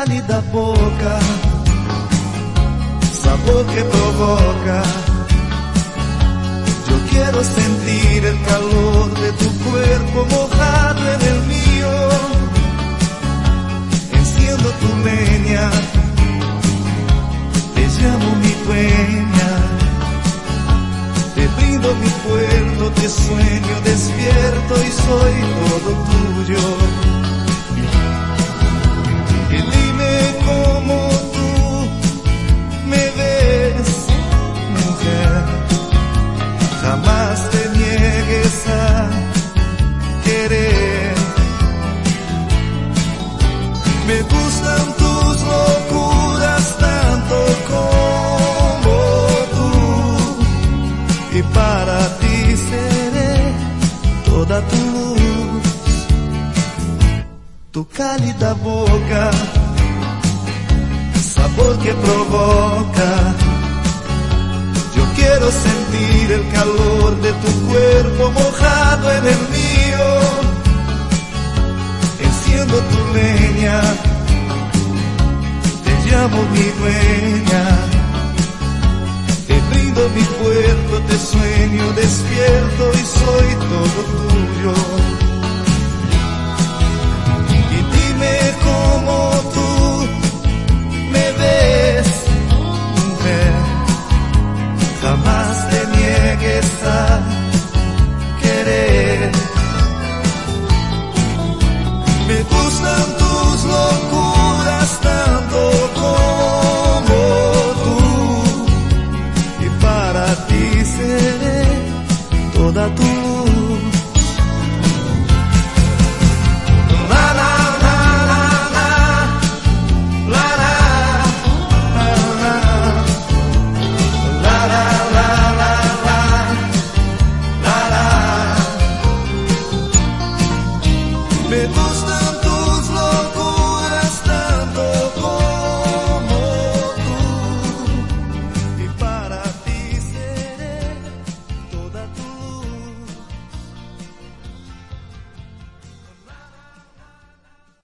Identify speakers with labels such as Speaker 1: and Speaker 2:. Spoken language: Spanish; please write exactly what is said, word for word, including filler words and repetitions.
Speaker 1: cálida boca, sabor que provoca. Yo quiero sentir el calor de tu cuerpo mojado en el mío. Enciendo tu leña, te llamo mi dueña. Te brindo mi puerto, te sueño despierto y soy todo tuyo. Y dime cómo tú me ves, mujer. Jamás te niegues a querer. Me gustan tus locuras tanto como tú. Y para ti seré toda tu luz. Tu cálida boca, sabor que provoca. Yo quiero sentir el calor de tu cuerpo mojado en el mío. Enciendo tu leña, te llamo mi dueña. Te brindo mi puerto, te sueño despierto y soy todo tuyo. Y dime cómo tú me ves, mujer. Jamás te niegues a querer. Me gustan tus locuras tanto como tú. Y para ti seré toda tu luz. La la la la la, la la la la, la la la la la, la la. Me gusta